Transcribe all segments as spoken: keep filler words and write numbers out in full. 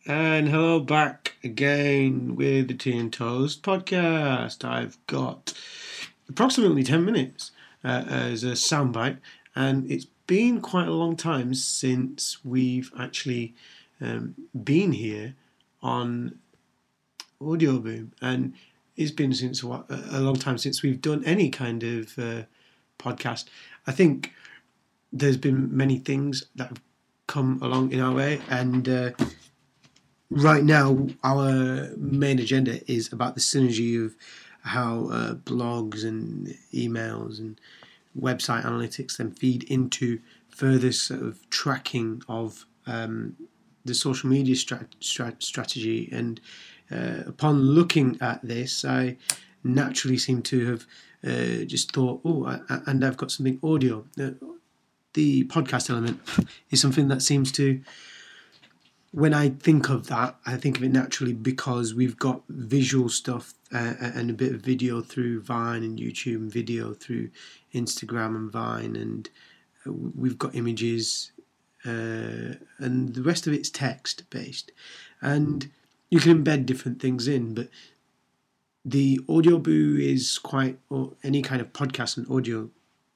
And hello back again with the Tea and Toast podcast. I've got approximately ten minutes uh, as a soundbite, and it's been quite a long time since we've actually um, been here on Audio Boom, and it's been since a, while, a long time since we've done any kind of uh, podcast. I think there's been many things that have come along in our way, and uh, right now our main agenda is about the synergy of how uh, blogs and emails and website analytics then feed into further sort of tracking of um, the social media strat- strat- strategy. And uh, upon looking at this, I naturally seem to have uh, just thought, oh, I, I, and I've got something audio. Uh, the podcast element is something that seems to, when I think of that, I think of it naturally because we've got visual stuff uh, and a bit of video through Vine and YouTube, and video through Instagram and Vine, and we've got images, uh, and the rest of it's text based. And you can embed different things in, but the audio boo is quite, or any kind of podcast and audio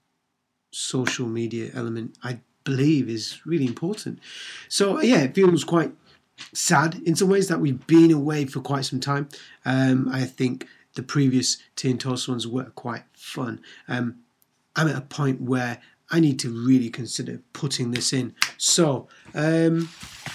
social media element, I believe, is really important. So yeah, it feels quite sad in some ways that we've been away for quite some time. Um, I think the previous Tea and Toast ones were quite fun. Um, I'm at a point where I need to really consider putting this in. So um,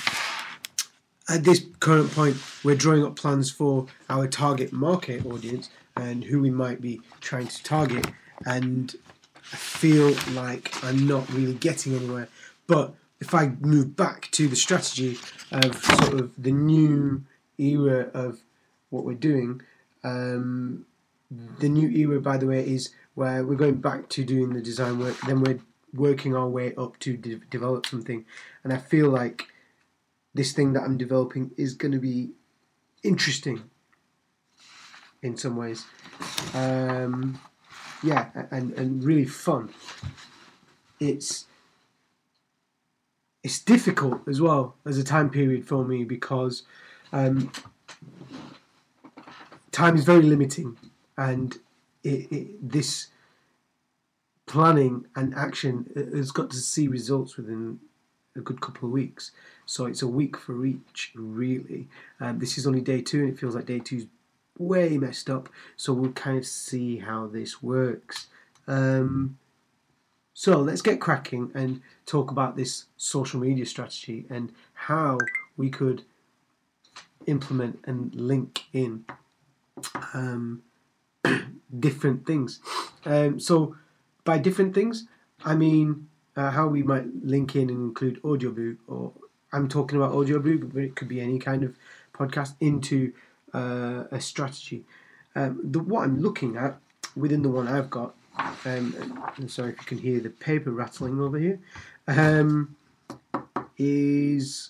at this current point, we're drawing up plans for our target market audience and who we might be trying to target. And I feel like I'm not really getting anywhere. But if I move back to the strategy of sort of the new era of what we're doing, um, the new era, by the way, is where we're going back to doing the design work, then we're working our way up to de- develop something. And I feel like this thing that I'm developing is going to be interesting in some ways. Um, yeah, and, and really fun. It's it's difficult as well as a time period for me because um, time is very limiting, and it, it, this planning and action has got to see results within a good couple of weeks. So it's a week for each, really. Um, this is only day two, and it feels like day two's way messed up. So we'll kind of see how this works. Um, so let's get cracking and talk about this social media strategy and how we could implement and link in um, different things. Um, so by different things, I mean uh, how we might link in and include Audioboo, or I'm talking about Audioboo, but it could be any kind of podcast into uh, a strategy. Um, the what I'm looking at within the one I've got, um, I'm sorry if you can hear the paper rattling over here, um, is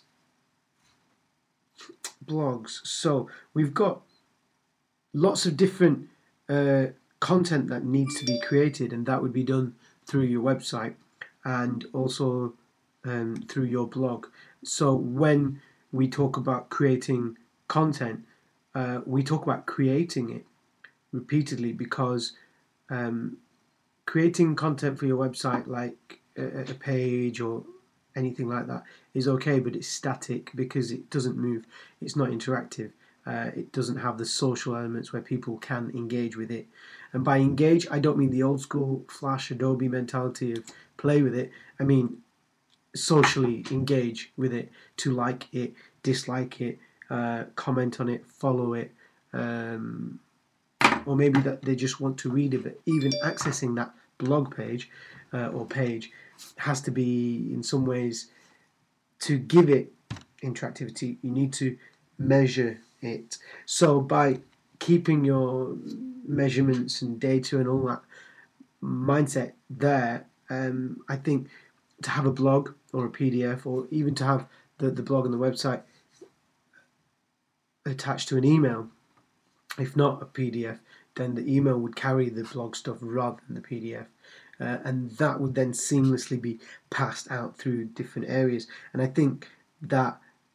blogs. So we've got lots of different uh, content that needs to be created, and that would be done through your website and also um, through your blog. So when we talk about creating content, uh, we talk about creating it repeatedly because um, creating content for your website, like a, a page or anything like that, is okay, but it's static because it doesn't move. It's not interactive. Uh, it doesn't have the social elements where people can engage with it. And by engage, I don't mean the old school Flash Adobe mentality of play with it. I mean socially engage with it, to like it, dislike it, uh, comment on it, follow it, um, or maybe that they just want to read it. But even accessing that blog page uh, or page has to be, in some ways, to give it interactivity, you need to measure it. So by keeping your measurements and data and all that mindset there, um, I think to have a blog or a P D F, or even to have the, the blog and the website attached to an email, if not a P D F, then the email would carry the blog stuff rather than the P D F. Uh, and that would then seamlessly be passed out through different areas. And I think that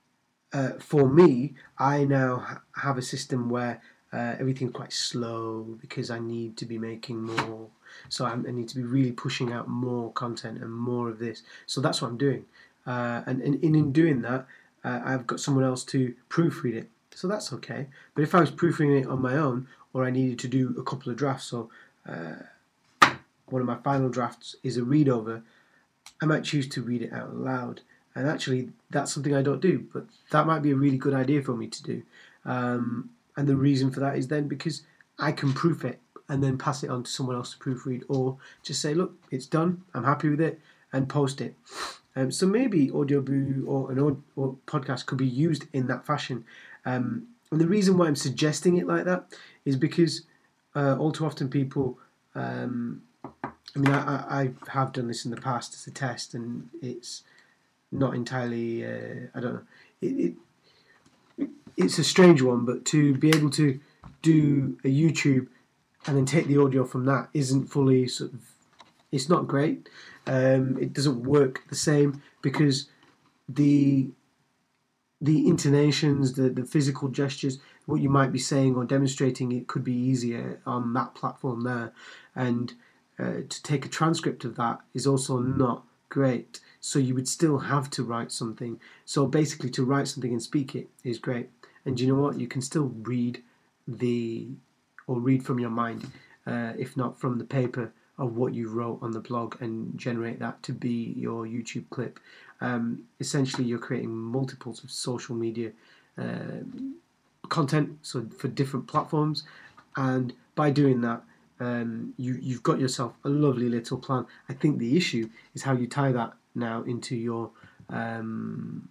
uh, for me, I now ha- have a system where uh, everything's quite slow because I need to be making more. So I'm, I need to be really pushing out more content and more of this. So that's what I'm doing. Uh, and, and in doing that, uh, I've got someone else to proofread it. So that's okay. But if I was proofreading it on my own, or I needed to do a couple of drafts, so uh, one of my final drafts is a read over, I might choose to read it out loud. And actually, that's something I don't do, but that might be a really good idea for me to do. Um, and the reason for that is then because I can proof it and then pass it on to someone else to proofread, or just say, look, it's done, I'm happy with it, and post it. Um, so maybe Audioboo or an aud- or podcast could be used in that fashion. Um, and the reason why I'm suggesting it like that is because uh, all too often people, um, I mean, I, I have done this in the past as a test, and it's not entirely, uh, I don't know, it, it, it's a strange one, but to be able to do a YouTube and then take the audio from that isn't fully sort of, it's not great. Um, it doesn't work the same because the the intonations, the, the physical gestures, what you might be saying or demonstrating, it could be easier on that platform there. And uh, to take a transcript of that is also not great. So you would still have to write something. So basically, to write something and speak it is great. And you know what? You can still read the or read from your mind, uh, if not from the paper of what you wrote on the blog, and generate that to be your YouTube clip. Um, essentially, you're creating multiples of social media uh, content, so for different platforms, and by doing that, um, you you've got yourself a lovely little plan. I think the issue is how you tie that now into your um,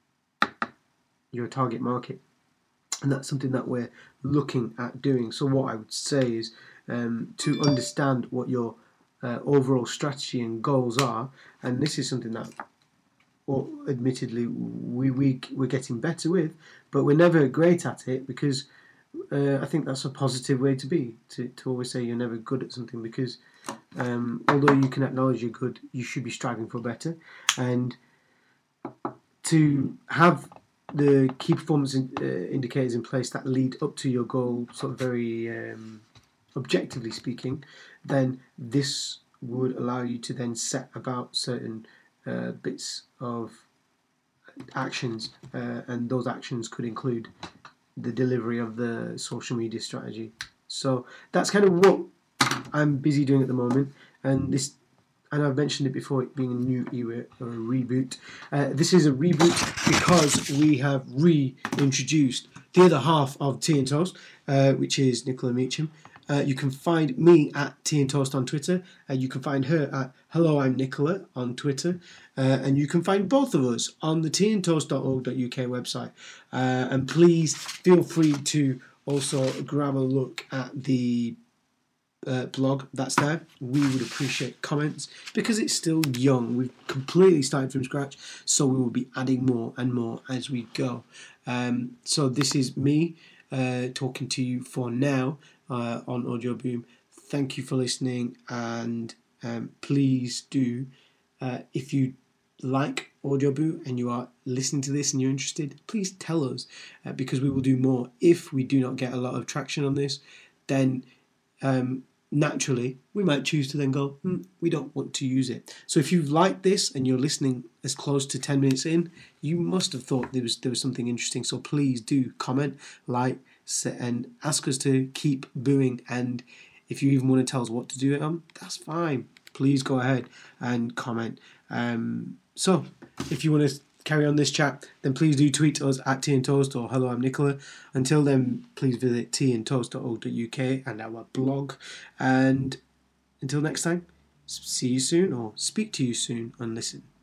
your target market. And that's something that we're looking at doing. So what I would say is um, to understand what your uh, overall strategy and goals are, and this is something that, well, admittedly, we, we, we're getting better with, but we're never great at it, because uh, I think that's a positive way to be, to, to always say you're never good at something, because um, although you can acknowledge you're good, you should be striving for better. And to have the key performance in, uh, indicators in place that lead up to your goal, sort of very um, objectively speaking, then this would allow you to then set about certain uh, bits of actions, uh, and those actions could include the delivery of the social media strategy. So that's kind of what I'm busy doing at the moment, and this, and I've mentioned it before, it being a new era or a reboot. Uh, this is a reboot because we have reintroduced the other half of Tea and Toast, uh, which is Nicola Meacham. Uh, you can find me at Tea and Toast on Twitter, and you can find her at Hello, I'm Nicola on Twitter, uh, and you can find both of us on the tea and toast dot org dot U K website. Uh, and please feel free to also grab a look at the Uh, blog that's there. We would appreciate comments because it's still young. We've completely started from scratch, so we will be adding more and more as we go. Um, so this is me uh, talking to you for now uh, on Audioboom. Thank you for listening, and um, please do, uh, if you like Audioboom and you are listening to this and you're interested, please tell us, uh, because we will do more. If we do not get a lot of traction on this, then um, naturally we might choose to then go, hmm, we don't want to use it. So if you've liked this and you're listening as close to ten minutes in, you must have thought there was there was something interesting. So please do comment, like, and ask us to keep booing. And if you even want to tell us what to do it on, that's fine. Please go ahead and comment. Um, so if you want to carry on this chat, then please do tweet us at Tea and Toast or Hello, I'm Nicola. Until then, please visit tea and toast dot org dot U K and our blog. And until next time, see you soon, or speak to you soon, and listen.